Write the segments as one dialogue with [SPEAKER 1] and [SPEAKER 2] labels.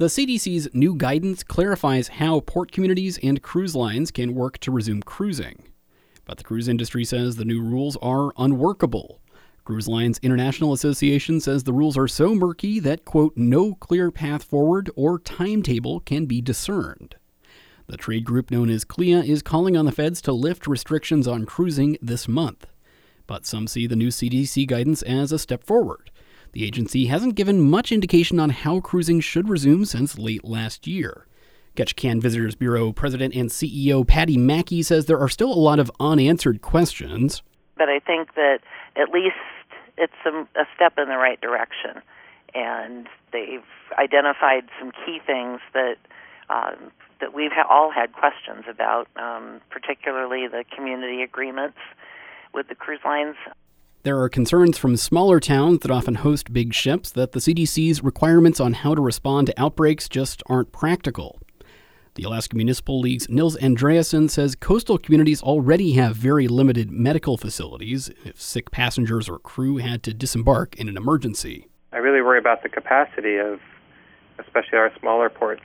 [SPEAKER 1] The CDC's new guidance clarifies how port communities and cruise lines can work to resume cruising. But the cruise industry says the new rules are unworkable. Cruise Lines International Association says the rules are so murky that, quote, no clear path forward or timetable can be discerned. The trade group known as CLIA is calling on the feds to lift restrictions on cruising this month. But some see the new CDC guidance as a step forward. The agency hasn't given much indication on how cruising should resume since late last year. Ketchikan Visitors Bureau President and CEO Patty Mackey says there are still a lot of unanswered questions.
[SPEAKER 2] But I think that at least it's a step in the right direction. And they've identified some key things that we've all had questions about, particularly the community agreements with the cruise lines.
[SPEAKER 1] There are concerns from smaller towns that often host big ships that the CDC's requirements on how to respond to outbreaks just aren't practical. The Alaska Municipal League's Nils Andreasen says coastal communities already have very limited medical facilities if sick passengers or crew had to disembark in an emergency.
[SPEAKER 3] I really worry about the capacity of, especially our smaller ports,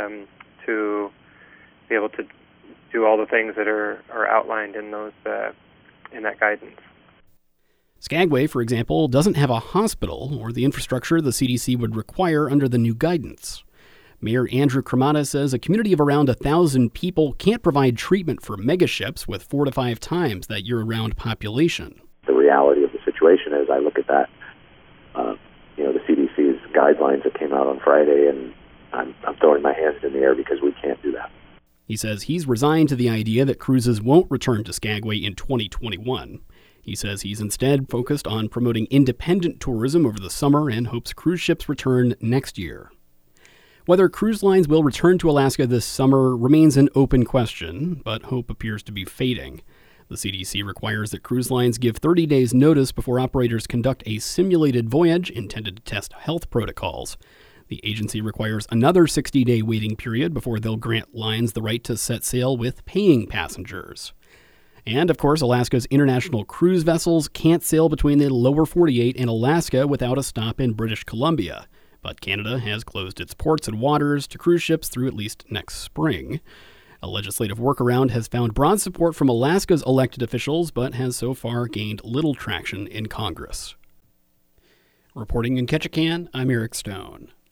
[SPEAKER 3] to be able to do all the things that are outlined in those in that guidance.
[SPEAKER 1] Skagway, for example, doesn't have a hospital or the infrastructure the CDC would require under the new guidance. Mayor Andrew Cremata says a community of around 1,000 people can't provide treatment for megaships with 4 to 5 times that year-round population.
[SPEAKER 4] The reality of the situation is I look at that, the CDC's guidelines that came out on Friday, and I'm throwing my hands in the air because we can't do that.
[SPEAKER 1] He says he's resigned to the idea that cruises won't return to Skagway in 2021. He says he's instead focused on promoting independent tourism over the summer and hopes cruise ships return next year. Whether cruise lines will return to Alaska this summer remains an open question, but hope appears to be fading. The CDC requires that cruise lines give 30 days notice before operators conduct a simulated voyage intended to test health protocols. The agency requires another 60-day waiting period before they'll grant lines the right to set sail with paying passengers. And, of course, Alaska's international cruise vessels can't sail between the lower 48 and Alaska without a stop in British Columbia. But Canada has closed its ports and waters to cruise ships through at least next spring. A legislative workaround has found broad support from Alaska's elected officials, but has so far gained little traction in Congress. Reporting in Ketchikan, I'm Eric Stone.